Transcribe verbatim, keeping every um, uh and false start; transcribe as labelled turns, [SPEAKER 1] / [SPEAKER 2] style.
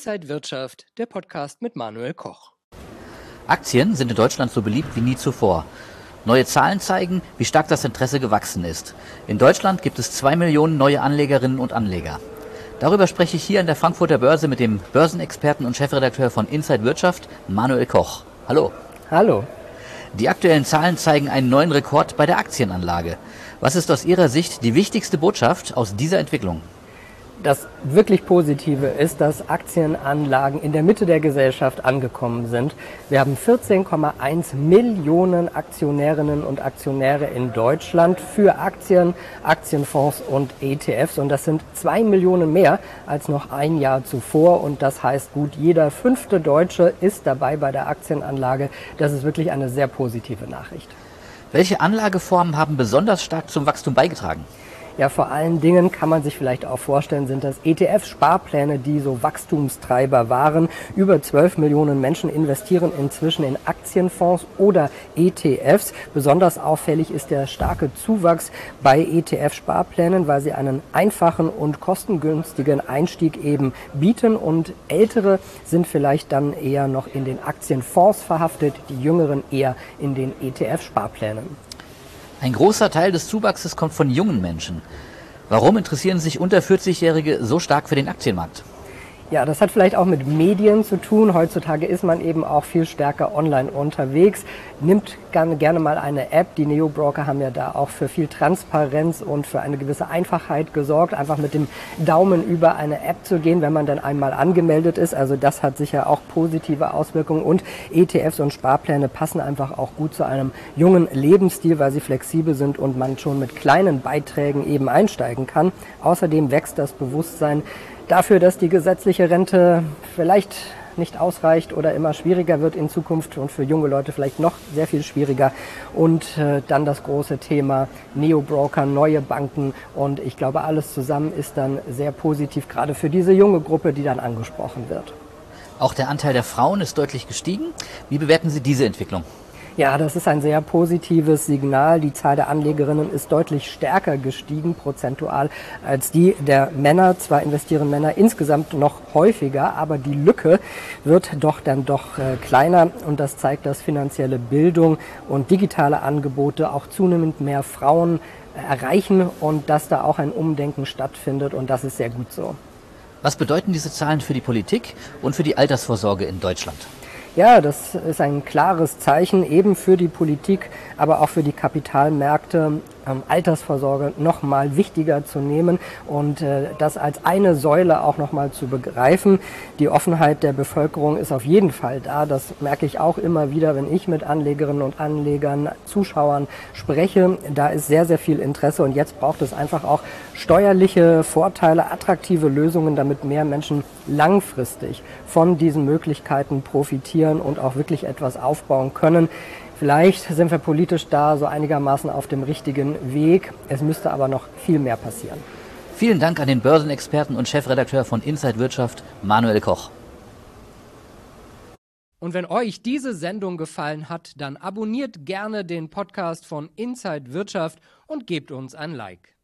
[SPEAKER 1] Inside Wirtschaft, der Podcast mit Manuel Koch.
[SPEAKER 2] Aktien sind in Deutschland so beliebt wie nie zuvor. Neue Zahlen zeigen, wie stark das Interesse gewachsen ist. In Deutschland gibt es zwei Millionen neue Anlegerinnen und Anleger. Darüber spreche ich hier an der Frankfurter Börse mit dem Börsenexperten und Chefredakteur von Inside Wirtschaft, Manuel Koch. Hallo.
[SPEAKER 1] Hallo.
[SPEAKER 2] Die aktuellen Zahlen zeigen einen neuen Rekord bei der Aktienanlage. Was ist aus Ihrer Sicht die wichtigste Botschaft aus dieser Entwicklung?
[SPEAKER 1] Das wirklich Positive ist, dass Aktienanlagen in der Mitte der Gesellschaft angekommen sind. Wir haben vierzehn Komma eins Millionen Aktionärinnen und Aktionäre in Deutschland für Aktien, Aktienfonds und E T Fs. Und das sind zwei Millionen mehr als noch ein Jahr zuvor. Und das heißt, gut jeder fünfte Deutsche ist dabei bei der Aktienanlage. Das ist wirklich eine sehr positive Nachricht.
[SPEAKER 2] Welche Anlageformen haben besonders stark zum Wachstum beigetragen?
[SPEAKER 1] Ja, vor allen Dingen kann man sich vielleicht auch vorstellen, sind das E T F-Sparpläne, die so Wachstumstreiber waren. Über zwölf Millionen Menschen investieren inzwischen in Aktienfonds oder E T Fs. Besonders auffällig ist der starke Zuwachs bei E T F-Sparplänen, weil sie einen einfachen und kostengünstigen Einstieg eben bieten. Und Ältere sind vielleicht dann eher noch in den Aktienfonds verhaftet, die Jüngeren eher in den E T F-Sparplänen.
[SPEAKER 2] Ein großer Teil des Zuwachses kommt von jungen Menschen. Warum interessieren sich unter vierzig-Jährige so stark für den Aktienmarkt?
[SPEAKER 1] Ja, das hat vielleicht auch mit Medien zu tun. Heutzutage ist man eben auch viel stärker online unterwegs, nimmt gerne, gerne mal eine App. Die Neo-Broker haben ja da auch für viel Transparenz und für eine gewisse Einfachheit gesorgt, einfach mit dem Daumen über eine App zu gehen, wenn man dann einmal angemeldet ist. Also das hat sicher auch positive Auswirkungen. Und E T Fs und Sparpläne passen einfach auch gut zu einem jungen Lebensstil, weil sie flexibel sind und man schon mit kleinen Beiträgen eben einsteigen kann. Außerdem wächst das Bewusstsein dafür, dass die gesetzliche Rente vielleicht nicht ausreicht oder immer schwieriger wird in Zukunft und für junge Leute vielleicht noch sehr viel schwieriger. Und äh, dann das große Thema Neo-Broker, neue Banken, und ich glaube, alles zusammen ist dann sehr positiv, gerade für diese junge Gruppe, die dann angesprochen wird.
[SPEAKER 2] Auch der Anteil der Frauen ist deutlich gestiegen. Wie bewerten Sie diese Entwicklung?
[SPEAKER 1] Ja, das ist ein sehr positives Signal. Die Zahl der Anlegerinnen ist deutlich stärker gestiegen, prozentual, als die der Männer. Zwar investieren Männer insgesamt noch häufiger, aber die Lücke wird doch dann doch äh, kleiner. Und das zeigt, dass finanzielle Bildung und digitale Angebote auch zunehmend mehr Frauen äh, erreichen und dass da auch ein Umdenken stattfindet. Und das ist sehr gut so.
[SPEAKER 2] Was bedeuten diese Zahlen für die Politik und für die Altersvorsorge in Deutschland?
[SPEAKER 1] Ja, das ist ein klares Zeichen eben für die Politik, aber auch für die Kapitalmärkte, ähm, Altersvorsorge noch mal wichtiger zu nehmen und äh, das als eine Säule auch noch mal zu begreifen. Die Offenheit der Bevölkerung ist auf jeden Fall da. Das merke ich auch immer wieder, wenn ich mit Anlegerinnen und Anlegern, Zuschauern spreche. Da ist sehr, sehr viel Interesse und jetzt braucht es einfach auch steuerliche Vorteile, attraktive Lösungen, damit mehr Menschen langfristig von diesen Möglichkeiten profitieren und auch wirklich etwas aufbauen können. Vielleicht sind wir politisch da so einigermaßen auf dem richtigen Weg. Es müsste aber noch viel mehr passieren.
[SPEAKER 2] Vielen Dank an den Börsenexperten und Chefredakteur von Inside Wirtschaft, Manuel Koch.
[SPEAKER 1] Und wenn euch diese Sendung gefallen hat, dann abonniert gerne den Podcast von Inside Wirtschaft und gebt uns ein Like.